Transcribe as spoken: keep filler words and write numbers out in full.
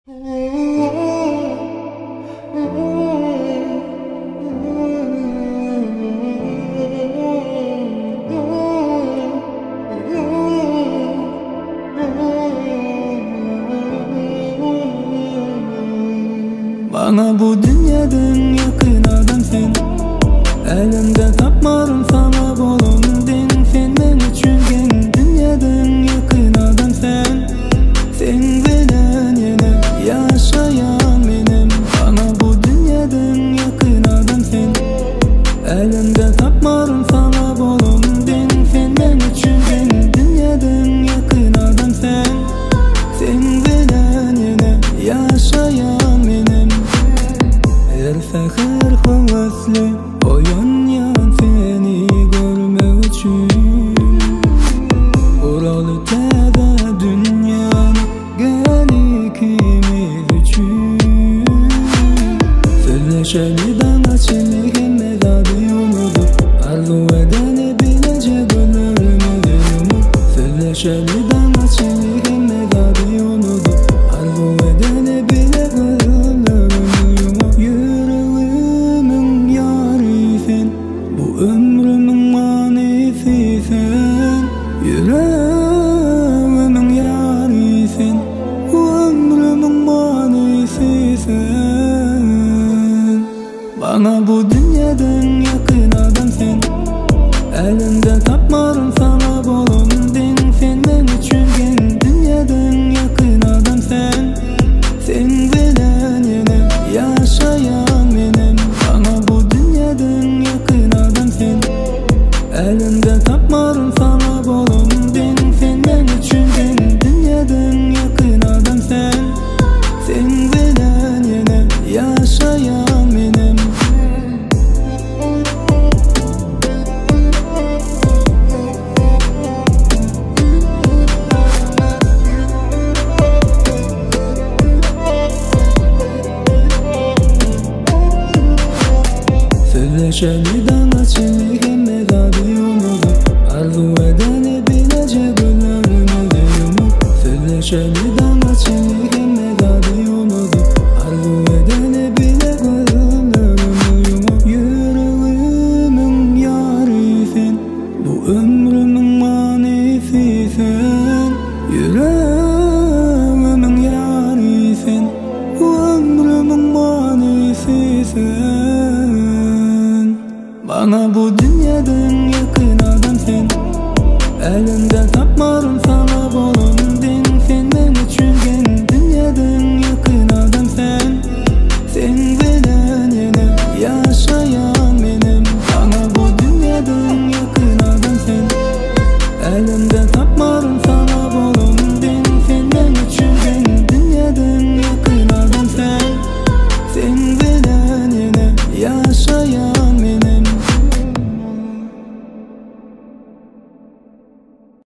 Bana bu dünyadan yakın adam sen. Elimde tapmarım sana bolundun sen. Men üçün gen dünyadan yakın adam sen. Sen bilen yine yaşayan benim. Bana bu dünyadan yakın adam sen. Elimde tapmarım sana bolundun sen. Men üçün gen dünyadan yakın adam sen. Sen bilen yine yaşayan benim. El fəxir havaslı oyan yan seni görmək üçün. Buralı tədə dünyanı gəli kimil üçün. Sözləşəli dana çilik həmməd adı yoludu. Arzu edəni biləcək gönlümü yolunu. Sözləşəli dana çilik həmməd adı yoludu. Arzu edəni biləcək gönlümü ömrümün manisi sen. Yüreğimin yari sen. Ömrümün manisi sen. Bana bu dünyadan yakın adam sen. Elimde tapmarım sana bolundun sen. Men üçün gen dünyadan yakın adam sen. Sen bilen yine yaşayan benim. Bana bu dünyadan yakın adam sen. Elimde tapmarım sana bolundun sen. Men üçün gen dünyadan yakın adam sen. Sen bilen yine yaşayan benim. Sözləşəli dana çilik həmməd adı yoludu. Arzu edəni biləcək gönlümü yolunu. Sözləşəli dana çilik həmməd adı yoludu. Arzu edəni biləcək gönlümü yolunu. Yüreğimin yari sen. Bu ömrümün manisi sen. Yüreğimin yari sen. Ömrümün manisi sen. Bana bu dünyadan yakın adam sen. Elimde tapmarım